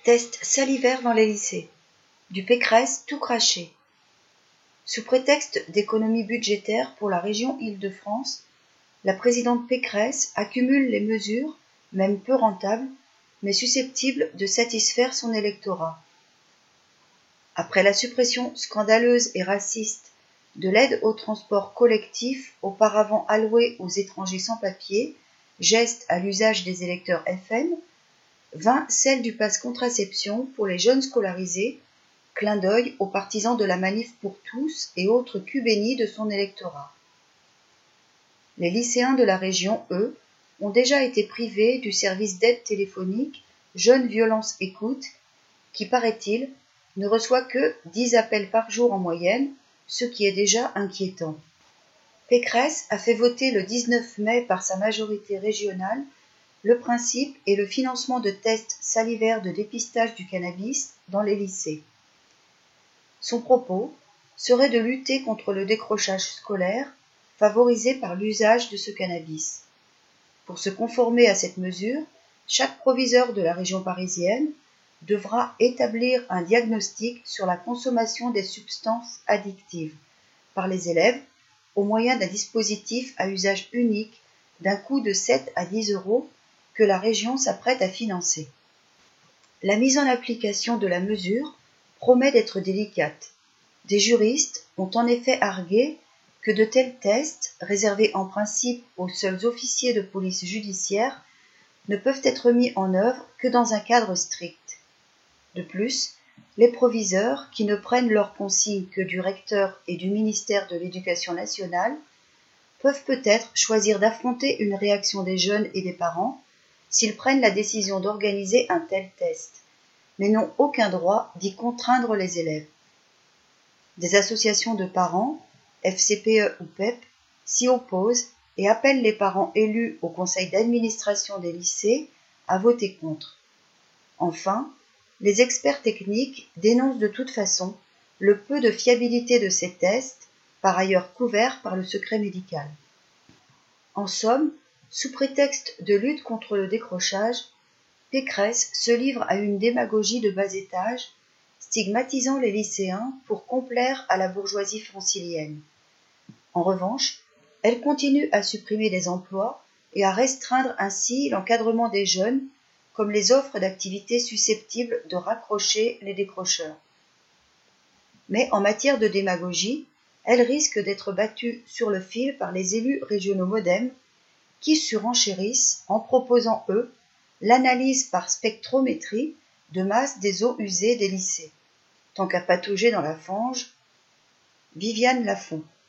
Test salivaire dans les lycées. Du Pécresse tout craché. Sous prétexte d'économie budgétaire pour la région Île-de-France, la présidente Pécresse accumule les mesures, même peu rentables, mais susceptibles de satisfaire son électorat. Après la suppression scandaleuse et raciste de l'aide au transport collectif auparavant allouée aux étrangers sans papier, geste à l'usage des électeurs FN, vint celle du pass contraception pour les jeunes scolarisés, clin d'œil aux partisans de la Manif pour tous et autres culs bénis de son électorat. Les lycéens de la région, eux, ont déjà été privés du service d'aide téléphonique Jeunes Violence Écoute, qui, paraît-il, ne reçoit que 10 appels par jour en moyenne, ce qui est déjà inquiétant. Pécresse a fait voter le 19 mai par sa majorité régionale le principe et le financement de tests salivaires de dépistage du cannabis dans les lycées. Son propos serait de lutter contre le décrochage scolaire favorisé par l'usage de ce cannabis. Pour se conformer à cette mesure, chaque proviseur de la région parisienne devra établir un diagnostic sur la consommation des substances addictives par les élèves au moyen d'un dispositif à usage unique d'un coût de 7 à 10 euros que la région s'apprête à financer. La mise en application de la mesure promet d'être délicate. Des juristes ont en effet argué que de tels tests, réservés en principe aux seuls officiers de police judiciaire, ne peuvent être mis en œuvre que dans un cadre strict. De plus, les proviseurs, qui ne prennent leurs consignes que du recteur et du ministère de l'Éducation nationale, peuvent peut-être choisir d'affronter une réaction des jeunes et des parents s'ils prennent la décision d'organiser un tel test, mais n'ont aucun droit d'y contraindre les élèves. Des associations de parents, FCPE ou PEP, s'y opposent et appellent les parents élus au conseil d'administration des lycées à voter contre. Enfin, les experts techniques dénoncent de toute façon le peu de fiabilité de ces tests, par ailleurs couverts par le secret médical. En somme, sous prétexte de lutte contre le décrochage, Pécresse se livre à une démagogie de bas étage, stigmatisant les lycéens pour complaire à la bourgeoisie francilienne. En revanche, elle continue à supprimer des emplois et à restreindre ainsi l'encadrement des jeunes comme les offres d'activités susceptibles de raccrocher les décrocheurs. Mais en matière de démagogie, elle risque d'être battue sur le fil par les élus régionaux MODEM qui surenchérissent en proposant, eux, l'analyse par spectrométrie de masse des eaux usées des lycées. Tant qu'à patauger dans la fange, Viviane Lafont.